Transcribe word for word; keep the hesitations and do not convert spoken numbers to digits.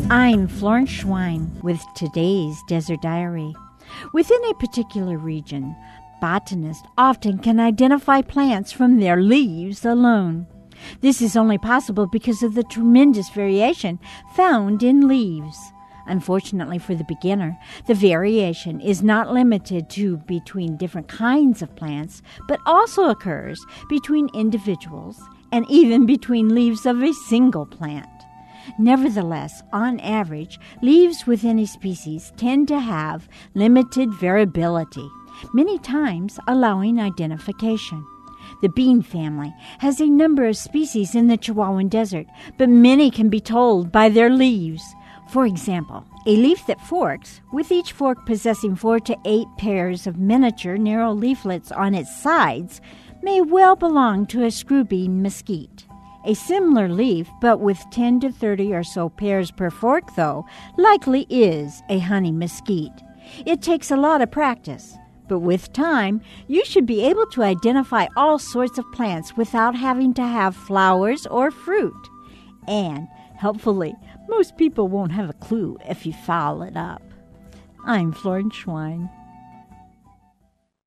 I'm Florence Schwein with today's Desert Diary. Within a particular region, botanists often can identify plants from their leaves alone. This is only possible because of the tremendous variation found in leaves. Unfortunately for the beginner, the variation is not limited to between different kinds of plants, but also occurs between individuals and even between leaves of a single plant. Nevertheless, on average, leaves within a species tend to have limited variability, many times allowing identification. The bean family has a number of species in the Chihuahuan Desert, but many can be told by their leaves. For example, a leaf that forks, with each fork possessing four to eight pairs of miniature narrow leaflets on its sides, may well belong to a screwbean mesquite. A similar leaf, but with ten to thirty or so pairs per fork, though, likely is a honey mesquite. It takes a lot of practice, but with time, you should be able to identify all sorts of plants without having to have flowers or fruit. And, helpfully, most people won't have a clue if you foul it up. I'm Florence Schwein.